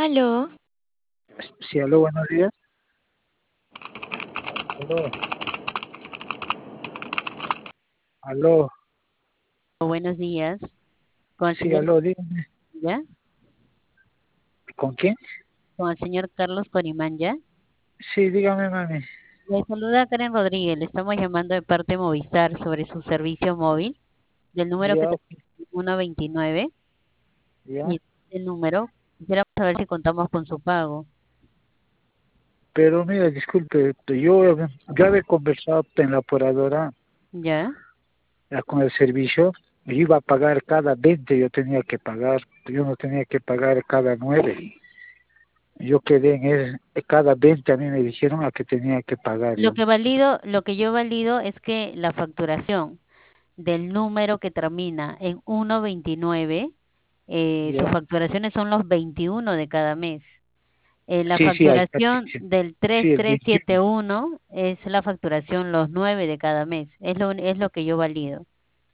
Aló, Sí, aló, buenos días. Aló, aló, Buenos días, con el sí, señor aló, dígame. ya, ¿Con quién? con el señor Carlos Corimán ya. Sí, dígame, mami. Le saluda Karen Rodríguez, le estamos llamando de parte de Movistar sobre su servicio móvil, del número que Ya, termina en 129 ya. y el número, quisiéramos saber si contamos con su pago. Pero mira, disculpe, yo ya había conversado en la operadora ¿Ya? con el servicio. Iba a pagar cada 20, yo tenía que pagar. Yo no tenía que pagar cada 9. Yo quedé en cada 20 a mí me dijeron a que tenía que pagar yo. Lo que yo valido es que la facturación del número que termina en 129, sus ¿Ya? facturaciones son los 21 de cada mes. La Sí, sí, facturación del sí, el 21. 3371 es la facturación los 9 de cada mes. Es lo que yo valido.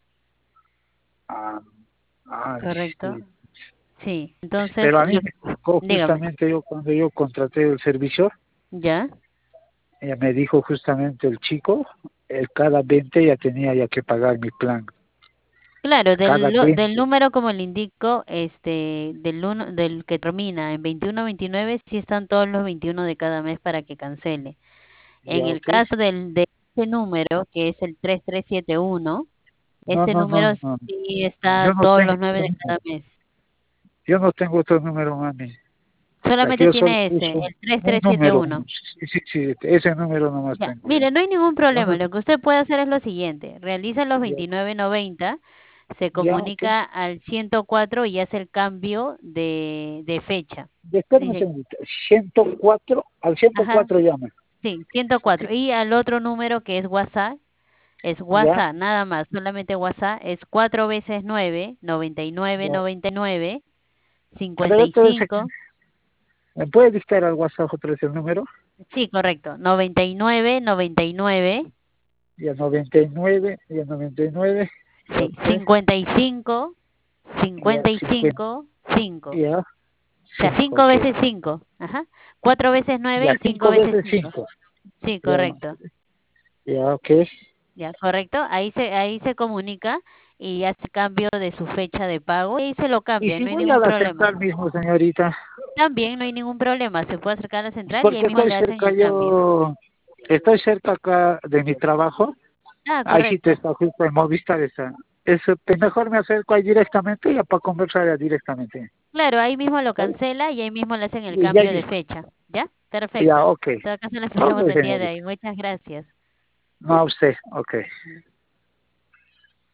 Ah, ¿Correcto? sí. Sí. Entonces, Pero a mí me tocó dígame, justamente yo cuando yo contraté el servicio. ¿ya? Ella me dijo justamente el chico, cada 20 ya tenía ya que pagar mi plan. Claro, Cada del 20 número como le indico, del que termina en 2129, sí están todos los 21 de cada mes para que cancele. En ya, el ok. caso de ese número, que es el 3371, No, ese no, no, número no. sí está Yo no todos tengo los 9 otro de número. cada mes. Yo no tengo otro número, mami. Aquí Solamente yo solo tiene ese, uso el tres un tres siete número. uno. Sí, sí, sí, ese número nomás Ya, tengo yo. mire, no hay ningún Yo problema. no- Lo que usted puede hacer es lo siguiente. Realiza los ya, 29.90, se ya, ok. comunica al 104 y hace el cambio de fecha. Espérame un Dice, segundito. 104, al ajá, 104 llama. sí, Ok. 104. Y al otro número que es Ya, WhatsApp, nada más, solamente WhatsApp, es 4 veces 9, 99, ya. 99, A ver, otra vez, 55. ¿me puede dictar al WhatsApp otra vez el número? Sí, correcto. 99, 99. Ya 99, ya 99, Sí, ok. 55, Ya 50, 55, 5. O ya sea, 5, 5 ok. veces 5. Ajá. 4 veces 9 Ya y 5 5 veces veces 5. 5, Sí, ya, correcto. ya, ok. Ya, correcto. Ahí se comunica y hace cambio de su fecha de pago y se lo Y cambia, si no hay voy a ningún la problema. central mismo, señorita, También no hay ningún problema. Se puede acercar a la es central y ahí porque mismo estoy le hacen cerca el cambio. estoy cerca acá de mi trabajo, Ah, ahí sí te correcto. está justo en Movistar está. Mejor me acerco ahí directamente ya para conversar ya directamente. Claro, ahí mismo lo ¿Vale? cancela y ahí mismo le hacen el Y ya, cambio de fecha. ¿Ya? ya, Perfecto. ok. En todo caso, le Ok, esperamos el día de señorita. hoy. Muchas gracias. No a usted, ok.